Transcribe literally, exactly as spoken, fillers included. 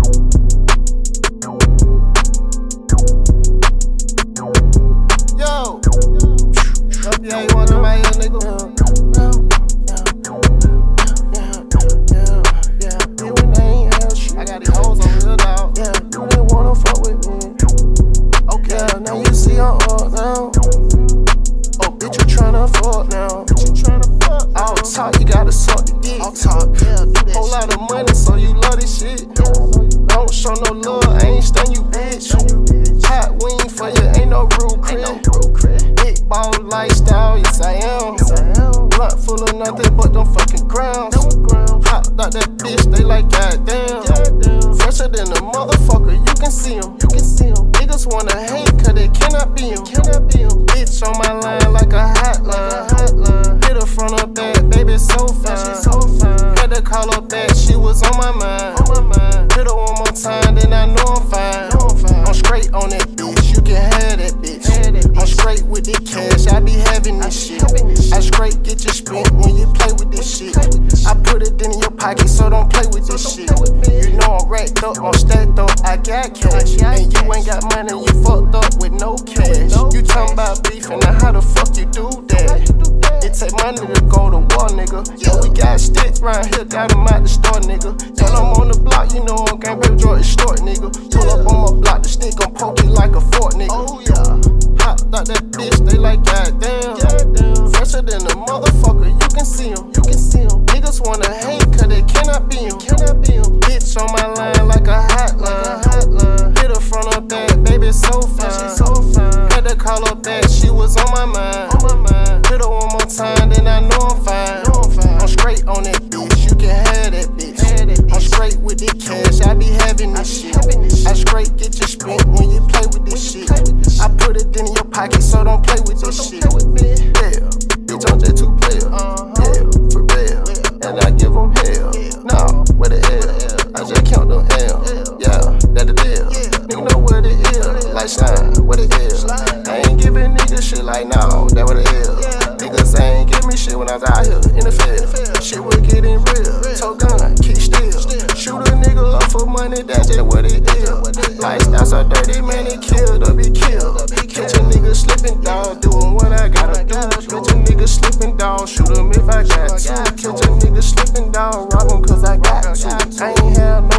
Yo, yeah, you want my ear, nigga? I got these hoes over here, dog. Yeah, you didn't wanna fuck with me. Okay, Yeah, now you see I'm up now. Oh, bitch, you tryna fuck now. you tryna fuck? All talk, you gotta suck the dick. I'll talk, yeah, do that. Whole lot of money, so you love this shit. Don't show no love, I ain't stun you, bitch. Hot wing for you, ain't no rude crib. Big ball lifestyle, yes I am. Blunt full of nothing but them fucking grounds. Hot like that bitch, they like goddamn. Fresher than a motherfucker, you can see em. You can see em. Niggas wanna hate, cause they cannot be em. Cannot be em. Bitch on my line like a hotline. Hit her front or back, baby, so fine. So fine. Had to call her back, she was on my mind. On my mind. Hit her one more time, then I know I'm fine. Know I'm fine. I'm straight on that bitch, you can have that bitch. Have that bitch. I'm straight with the cash, I be having this shit. I straight get you spent when you play with this shit. I put it in your pocket, so don't play with this shit. You know I'm racked up, I'm stacked up, I got cash. And you ain't got money, you fucked up with no cash. You talking about beef, and now how the fuck you do that? It take money to go to war, nigga. Yeah, we got sticks round here, got 'em out the store, nigga. Tell 'em on the block, you know I'm gang, baby, draw it short, nigga. Pull up on my block, the stick, I'm poke it like a fork, nigga. Oh yeah, hot like that bitch, they like goddamn. Fresher than a motherfucker, you can see 'em. You can see 'em. Niggas wanna hate, cause they cannot be 'em. Cannot be 'em. Bitch on my line like a hotline. Hit her front or back, baby, so fine. So fine. Had to call her back, she was on my mind. On my mind. Hit her one more time, then I know I'm fine. Know I'm fine. I'm straight on that bitch, you can have that bitch. Have that bitch. I'm straight with the cash, I be having this shit. I straight get you spent when you play with this shit. I put it in your pocket, so don't play with this shit. Yeah, bitch, I'm just two player. Yeah, for real. And I give them hell. Nah, where the L? I just count them L. Yeah, that the deal. Nigga know where the L. Like slime, where the L? I ain't giving niggas shit like now, that what it is. Niggas ain't give me shit when I was out here in the field. Shit was getting real. Tote gun, keep still. Shoot a nigga up for money, that's just what it is. Lifestyle so dirty, man, it killed or be killed. Catch a nigga slipping down, doing what I gotta do. Catch a nigga slipping down, shoot him if I got to. Catch a nigga slipping down, rob him cause I got to. I ain't have no